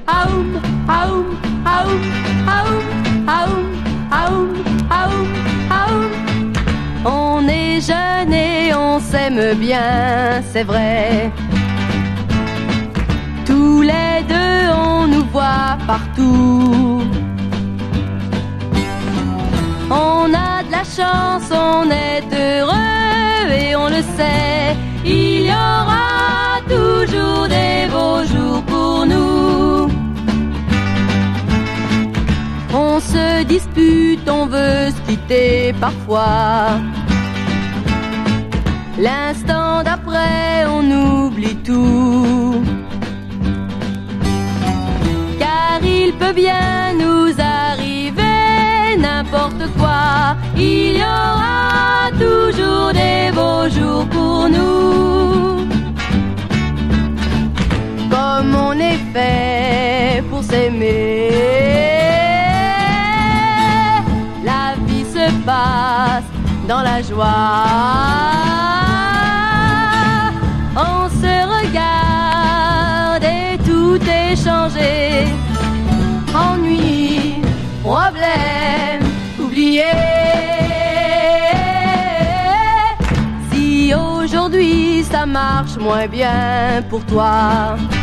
aoum, aoum, aoum, aoum, aoum, aoum, aoum, aoum. On est jeune et on s'aime bien, c'est vrai. Tous les deux on nous voit partout. On a de la chance, on est heureux et on le sait. Il y aura toujours des beaux jours pour nous. On se dispute, on veut se quitter parfois. L'instant d'après, on oublie tout. Car il peut bien nous arriver n'importe quoi. Il y aura toujours des beaux jours pour nous. Comme on est fait pour s'aimer, la vie se passe dans la joie. On se regarde et tout est changé. Ennui, problème, oublié. Si aujourd'hui ça marche moins bien pour toi,